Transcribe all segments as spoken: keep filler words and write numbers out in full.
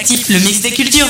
Actif, le mix des cultures.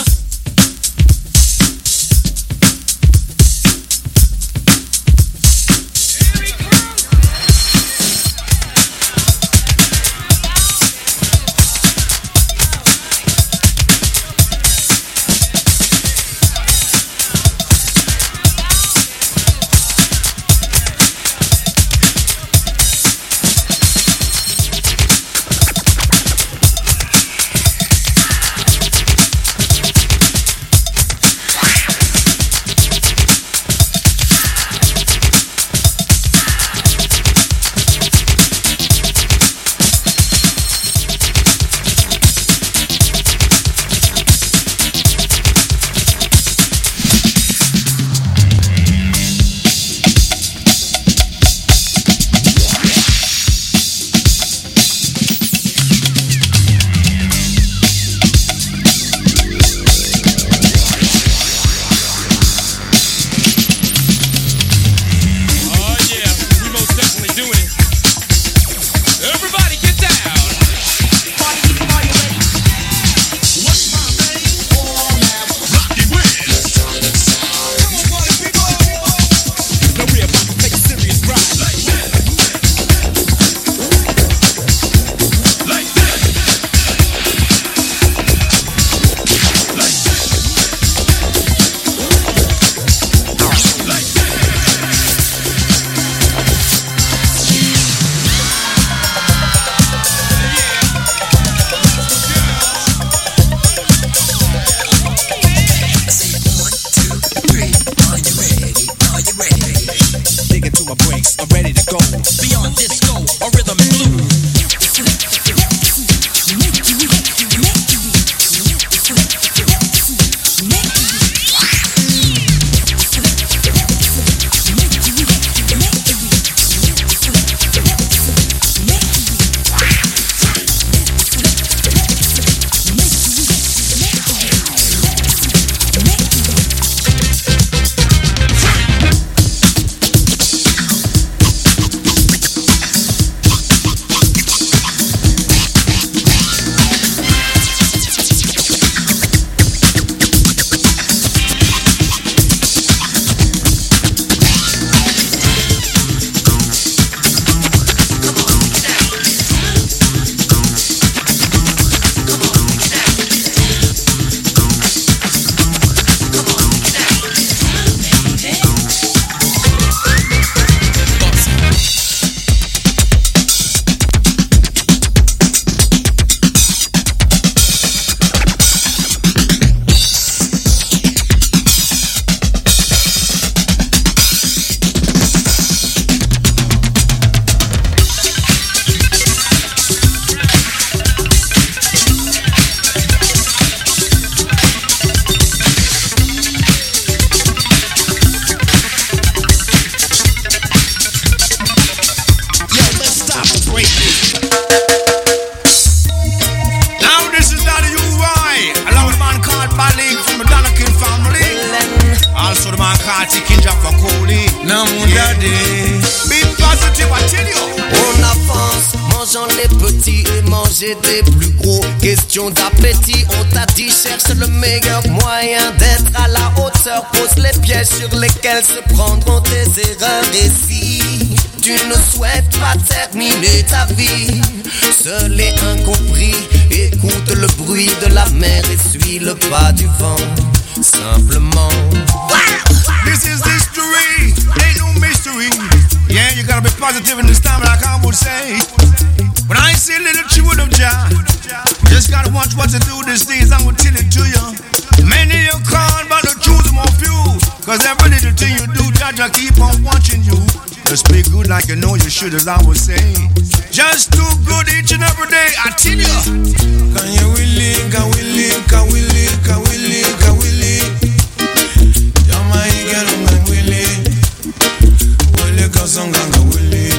Des plus gros, question d'appétit. On t'a dit cherche le meilleur moyen d'être à la hauteur. Pose les pièges sur lesquels se prendront tes erreurs. Et si tu ne souhaites pas terminer ta vie seul et incompris, écoute le bruit de la mer et suis le pas du vent. Simplement This is history, ain't no mystery. Yeah, you gotta be positive in this time like I would say. When I see a little children of Jah, just gotta watch what to do these days, I'm gonna tell it to you. Many you called, but the truth more few. Cause every little thing you do, Jah Jah keep on watching you. Just be good like you know you should, as I would say. Just do good each and every day, I tell you. Can you willy, can willy, can willy, can willy, can willy. Jamaica, can willy. Willy, can song, can willy.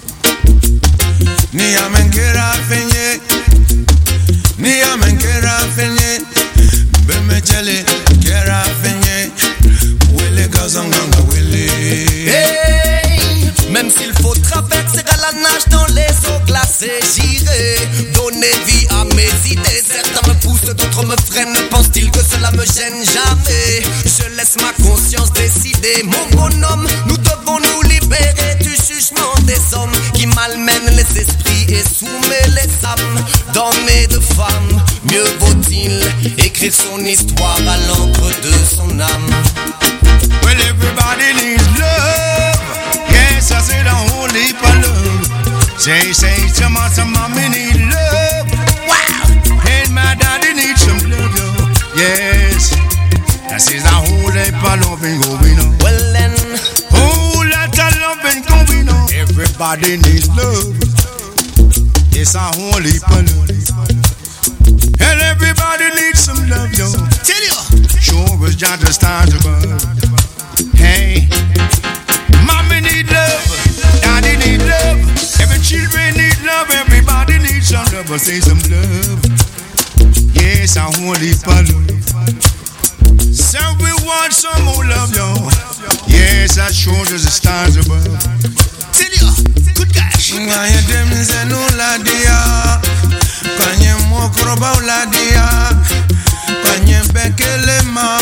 Ni amenkera fenye, ni amenkera fenye, beme chele kera fenye, wele kazanganga wele. Hey, même s'il faut traverser à la nage dans les eaux glacées, j'irai donner vie à mes idées. Certains me poussent, d'autres me freine, pense-t-il que cela me gêne jamais? Je laisse ma conscience décider, mon bonhomme. Nous devons nous libérer du jugement des hommes qui malmènent les esprits et soumettent les âmes d'hommes et de femmes. Mieux vaut-il écrire son histoire à l'encre de son âme. Well, everybody needs love. Yes, I said a whole heap of love. Say, say, some of some mommy need love. Wow. And my daddy needs some love, yo. Yes. That says a whole heap of loving going on. Well then, whole lot of loving going on. Everybody needs love. It's a whole heap of love. And everybody needs some love, yo. Tell you, sure as John the stars above. Hey, mommy need love, daddy need love. Every children need love, everybody needs some love. I say some love. Yes, I want it for love. So we want some more love, yo. Yes, as sure as the stars above. Tell you, good gosh. Kanye dem zenu la dia, kanye mokroba la dia, kanye bekele ma,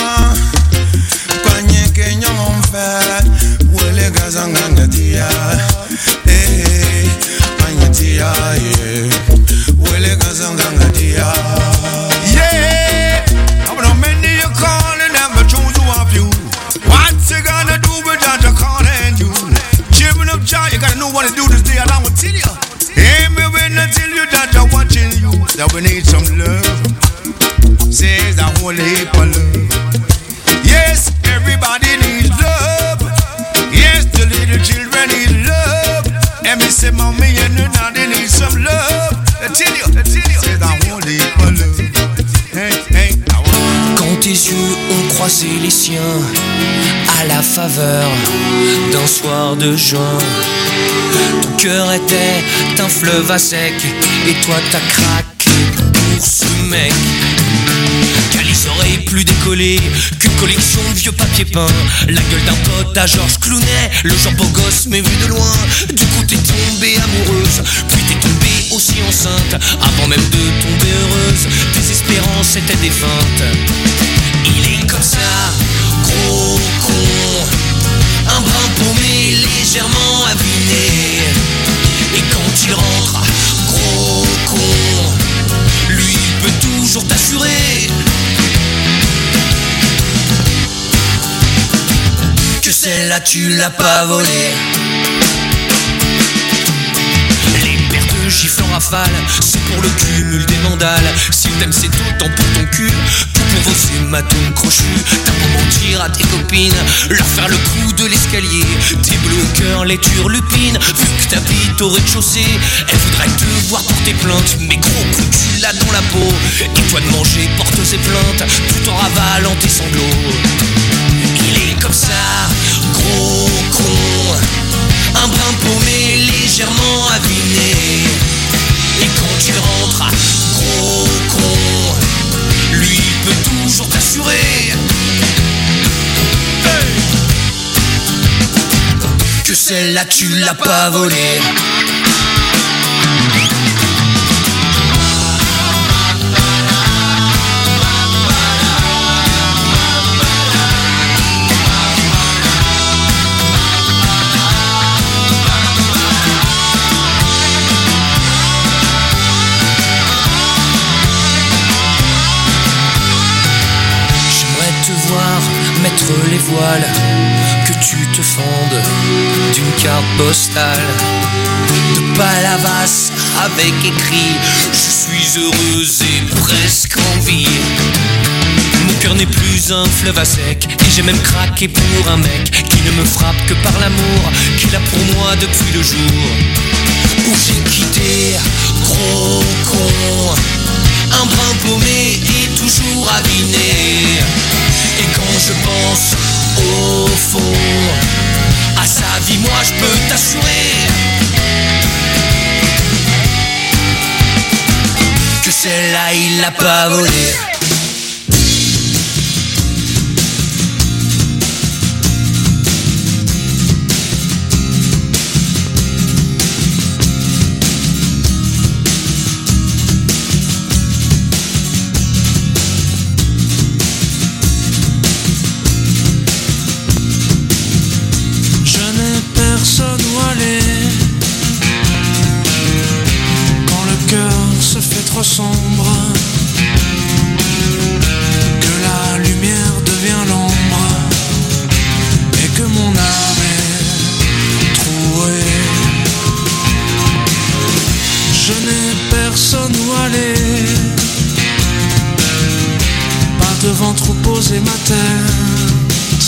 kanye kenya mfe, wele gazanga dia, eh, kanye dia, eh, wele gazanga dia. Yeah, I'm gonna many you calling them, but choose one of you. What's you gonna do with that? I can't you. Children of Jah, you gotta know what to do this day, and I will tell you. Hey, me when I tell you that I'm watching you, that we need some love. Says the whole heap of love. Yes, everybody needs love. Yes, the little children need love. And me say, mommy and the daddy need some love. I tell you, I tell you. Says the whole heap of love. Hey, hey, I want. Quand tes yeux ont croisé les siens à la faveur d'un soir de juin, ton cœur était un fleuve à sec et toi t'as craqué pour ce mec. Car les oreilles plus décollées qu'une collection de vieux papiers peints, la gueule d'un pote à Georges Clooney, le genre beau gosse mais vu de loin. Du coup t'es tombée amoureuse, puis t'es tombée aussi enceinte, avant même de tomber heureuse. Tes espérances étaient défuntes. Il est comme ça, gros con, un brin paumé, légèrement aviné. Et quand il rentre, gros con, lui il peut toujours t'assurer que celle-là tu l'as pas volée. Gifle en rafale, c'est pour le cumul des mandales. Si t'aimes c'est autant pour ton cul, tout pour vos hématomes crochus. T'as beau mentir à tes copines, leur faire le coup de l'escalier. Tes bleus au cœur les turlupines, vu que t'habites au rez-de-chaussée, elles voudraient te voir porter plainte. Mais gros coup tu l'as dans la peau, et toi de manger porte ses plaintes, tout en ravalant tes sanglots. Il est comme ça, gros con, un brin paumé, légèrement aviné. Et quand tu rentres, gros con, lui il peut toujours t'assurer hey, que celle-là tu l'as pas volée. Mettre les voiles, que tu te fendes d'une carte postale de Palavas avec écrit je suis heureuse et presque en vie. Mon cœur n'est plus un fleuve à sec et j'ai même craqué pour un mec qui ne me frappe que par l'amour qu'il a pour moi depuis le jour où j'ai quitté, gros con, un brin paumé et toujours aviné. Et quand je pense au fond à sa vie, moi je peux t'assurer que celle-là il l'a pas volée. masser ma tête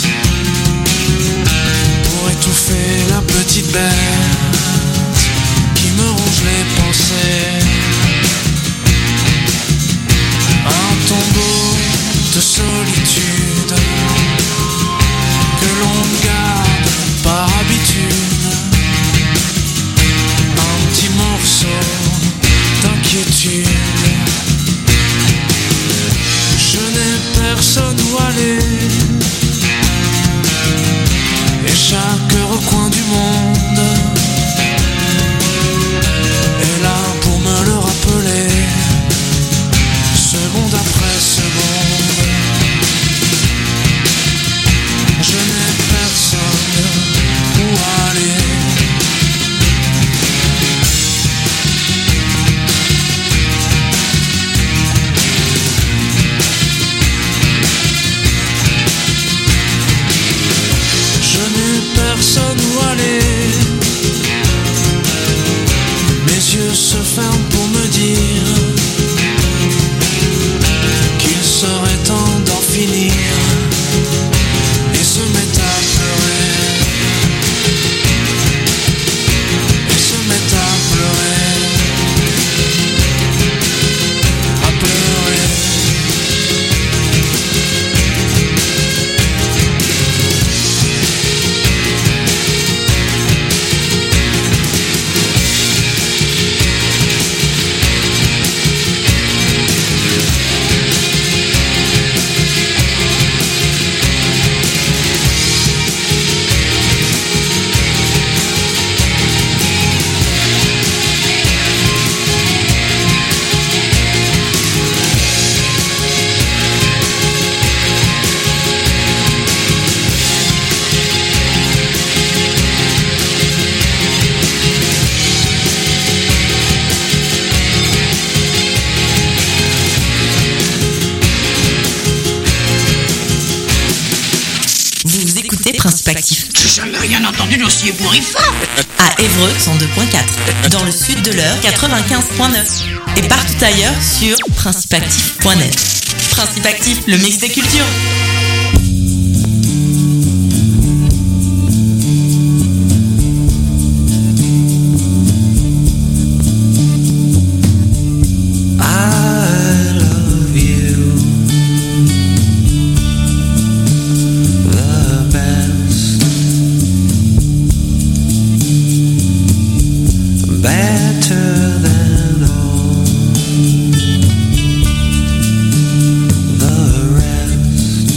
pour étouffer la petite bête qui me ronge les pensées. Un tombeau de solitude que l'on garde par habitude. Un petit morceau d'inquiétude. Je n'ai personne où aller, et chaque recoin du monde est là pour me le rappeler, seconde après seconde. Je n'ai personne où aller. Personne où aller. Mes yeux se ferment pour me dire qu'il serait temps d'en finir, et se met à pleurer, et se met à pleurer, à pleurer. Principe Actif. J'ai jamais rien entendu d'aussi ébouriffant. À Évreux, cent deux point quatre. Dans le sud de l'Eure, quatre-vingt-quinze point neuf. Et partout ailleurs sur principe actif point net. Principe Actif, le mix des cultures. The rest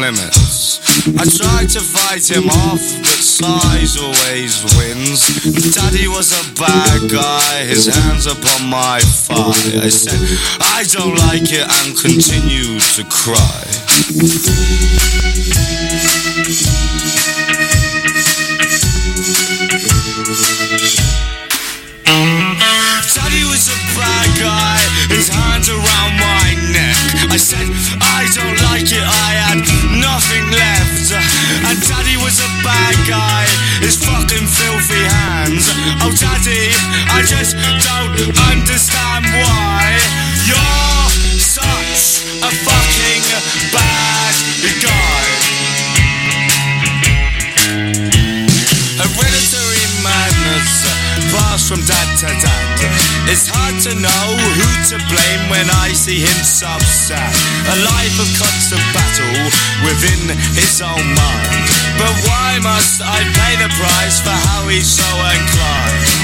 limits. I tried to fight him off, but size always wins. Daddy was a bad guy, his hands upon my thigh. I said, I don't like it, and continued to cry. Daddy was a bad guy, his hands around my neck. I said, I don't like it, I had nothing left. And Daddy was a bad guy, his fucking filthy hands. Oh Daddy, I just don't understand why you're such a fucking bad guy. Hereditary madness passed from dad to dad. It's hard to know who to blame when I see him subside. A life of constant battle within his own mind. But why must I pay the price for how he's so inclined?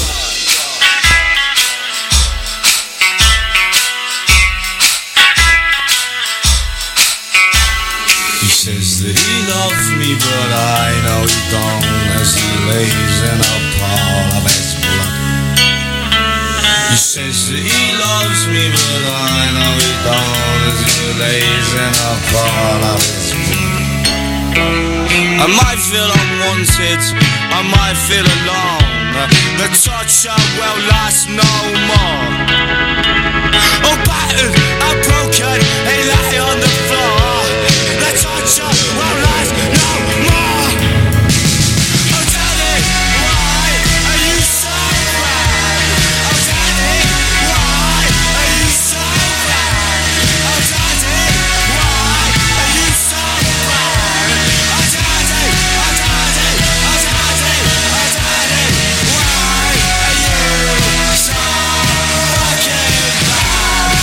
He says that he loves me, but I know he don't, as he lays in a pile of his blood. He says that he loves me, but I know he don't, as he lays in a pile of his blood. I might feel unwanted, I might feel alone. The torture will last no more. Oh, battered, I'm broken, he lay on the floor. The torture will last no more. Oh Daddy, why are you so bad? Oh Daddy, why are you so bad? Oh Daddy, why are you so bad? Oh Daddy, oh Daddy, oh Daddy, oh Daddy, why are you so fucking bad?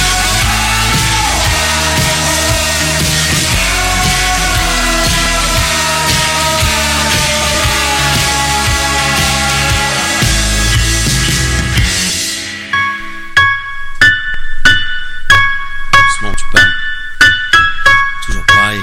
Doucement, tu parles. Toujours pareil.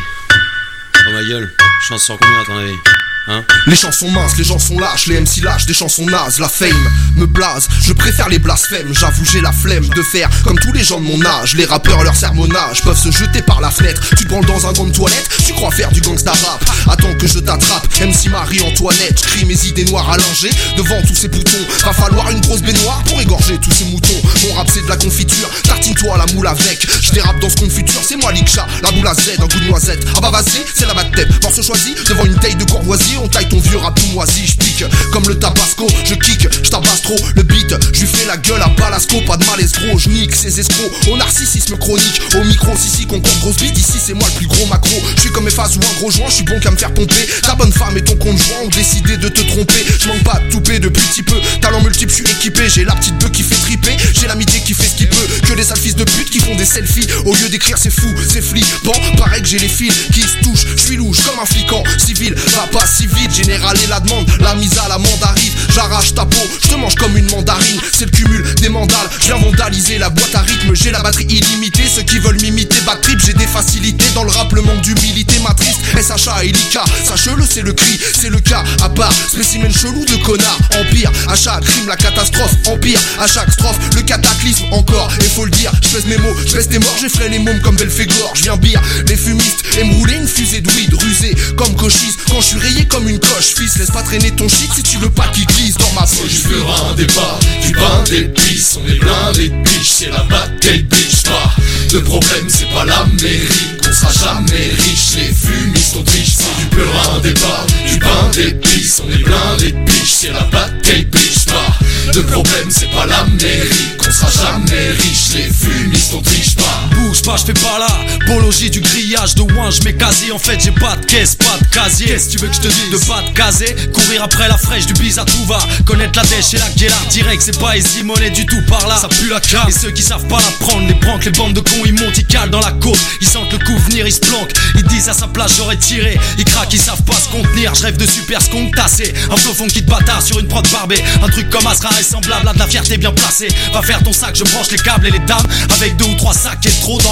Oh ma gueule, chanson combien à ton avis? Hein? Les chansons minces, les gens sont lâches, les M C lâches, des chansons nazes, la fame me blase, je préfère les blasphèmes, j'avoue j'ai la flemme de faire comme tous les gens de mon âge, les rappeurs leur sermonnage peuvent se jeter par la fenêtre, tu te branles dans un gant de toilette, tu crois faire du gangsta rap, attends que je t'attrape, M C Marie-Antoinette, j'crie mes idées noires à linger, devant tous ces boutons, va falloir une grosse baignoire pour égorger tous ces moutons, mon rap c'est de la confiture, tartine-toi la moule avec, je dérape dans ce confiture, c'est moi l'Ikcha, la boule à Z, un goût de noisette, ah bah vas-y, c'est la batte tête, morceau choisi, devant une taille de Courvoisier, on taille ton vieux rap tout moisi, j'pique comme le tabasco, je kick, j'tabasse trop le beat, j'lui fais la gueule à Balasco, pas de malaise gros, j'nique ces escrocs, au narcissisme chronique, au micro, si si, qu'on compte grosse bite, ici c'est moi le plus gros macro, j'suis comme Eiffage ou un gros joint, j'suis bon qu'à me faire pomper, ta bonne femme et ton compte joint ont décidé de te tromper, j'manque pas de toupé depuis petit peu, talent multiple, j'suis équipé, j'ai la petite bœuf qui fait triper, j'ai l'amitié qui fait ce qu'il peut, que des sales fils de pute qui font des selfies, au lieu d'écrire c'est fou, c'est flippant, pareil que j'ai les fils qui se touchent, j'suis louche comme un flic en civil, va pas si vite, général et la demande, la mise à l'amende arrive, j'arrache ta peau, je te mange comme une mandarine, c'est le cumul des mandales, je viens vandaliser la boîte à rythme, j'ai la batterie illimitée, ceux qui veulent m'imiter bad trip, j'ai des facilités dans le rap, le manque d'humilité m'attriste, S H A et Lika, sache-le c'est le cri, c'est le cas, à part, spécimen chelou de connard, empire, à chaque rime la catastrophe, empire, à chaque strophe, le cataclysme encore, et faut le dire, je pèse mes mots, je pèse tes morts, j'effraie les mômes comme Belphégor, je viens bire, les fumistes, et me rouler une fusée de weed, rusé comme cochise, quand je suis rayé comme une coche, fils, laisse pas traîner ton shit si tu veux pas qu'il glisse dans ma poche. Je ferai un débat, du pain, des pisses, on est blindés de biches, c'est la bataille bitch, pas de problème, c'est pas l'Amérique, on sera jamais riche, les fumistes on triche, c'est du peur un débat, du pain, des pisses, on est blindés de biches, c'est la bataille bitch, pas de problème, c'est pas l'Amérique, on sera jamais riche, les fumistes on triche pas. Bouge pas, j'fais pas la bologie du grillage de ouin, j'mets quasi, en fait j'ai pas de caisse, pas de casier, qu'est-ce que tu veux que je te dise, de pas de casé, courir après la fraîche, du bise à tout va, connaître la dèche et la guéla, direct c'est pas easy money du tout par là, ça pue la cam, et ceux qui savent pas la prendre, les branques, les bandes de cons, ils montent, ils calent dans la côte, ils sentent le coup venir, ils se planquent, ils disent à sa place j'aurais tiré, ils craquent, ils savent pas se contenir, je rêve de super skunk tassé, un flow funky de bâtard sur une prod barbée, un truc comme Asra et semblable à de la fierté bien placée, va faire ton sac, je branche les câbles et les dames, avec deux ou trois sacs et trop dans la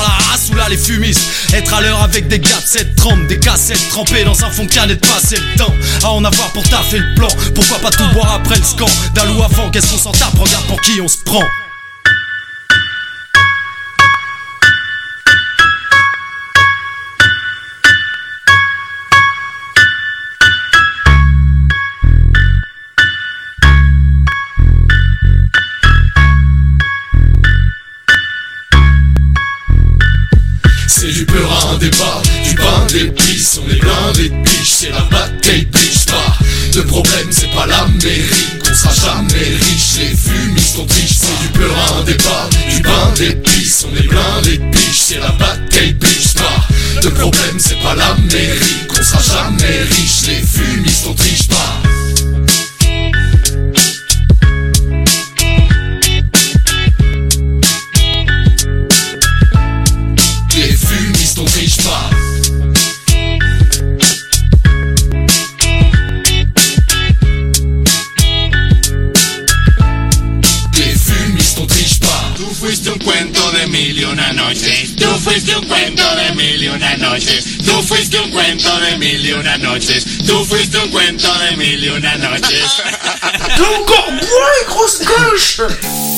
sous là les fumistes. Être à l'heure avec des gars de cette trempe, des cassettes trempées dans un fond de canette, passer le temps à en avoir pour taffer le plan. Pourquoi pas tout boire après le scan d'un loup avant, qu'est-ce qu'on s'en tape, regarde pour qui on se prend. C'est du beurre à un débat, du pain d'épices, on est blindés de biches, c'est la bataille biche. Pas de problème, c'est pas l'Amérique, on sera jamais riche, les fumistes on triche. C'est du beurre à un débat, du pain d'épices, on est blindés de biches, c'est la bataille biche. Pas de problème, c'est pas l'Amérique, on sera jamais riche, les fumistes on triche pas. Les fumistes on triche pas. Les fumistes on triche pas. Tú fuiste un cuento de mil y una noches. Tú fuiste un cuento de mil y una noches. Tú fuiste un cuento de mil y una noches. Tú fuiste un cuento de mil y una noches. T'es encore bourré, grosse coche.